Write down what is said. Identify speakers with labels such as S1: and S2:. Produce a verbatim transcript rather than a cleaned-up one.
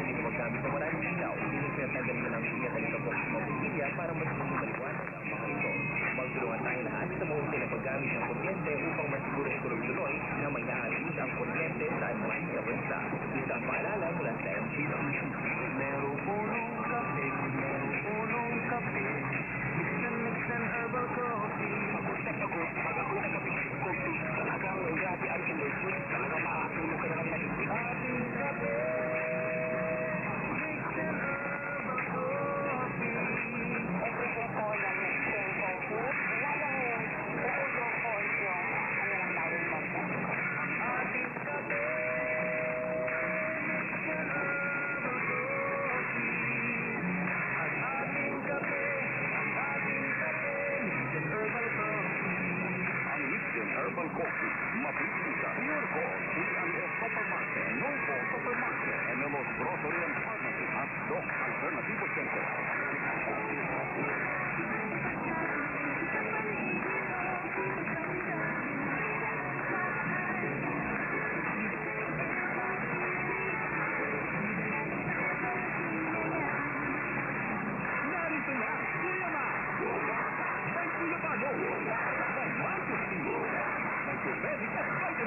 S1: hindi na maggamit ng maraming ilaw. Pinagpinatanggal ko ng linya na nito po sa mobilya para mas maging maliwanag ang mga ito. Magtulungan tayo lahat sa mahusay na paggamit ng kuryente upang masigurong tuloy-tuloy na may aalis ang kuryente saan man sa bansa. Isang paalala mula sa M G C.
S2: Meron punong kape, meron punong kape. Mixan, mixan, herbal coffee. Protect ako, pag ako na kape, coffee. Talagang grabe ang liquid. Talagang makakatulog ka na lang nalipid. Ating kape. Mixan, herbal coffee.
S3: Every day po ng mixing coffee. Lalangin, raulo po yung ano lang lawin mo.
S2: Ating kape. Mixan, herbal coffee. Ang ating kape, ang ating kape. Mixan, herbal coffee.
S4: Ang Mixin Herbal Coffee, mabibili sa Nearco, C and S Supermarket, Novo Supermarket, M L O's Grocery and Pharmacy at Doc Alternativo Center. Narito na, Kuya Ma! May Kuya Bago! May Marcos Tino! May Tubig at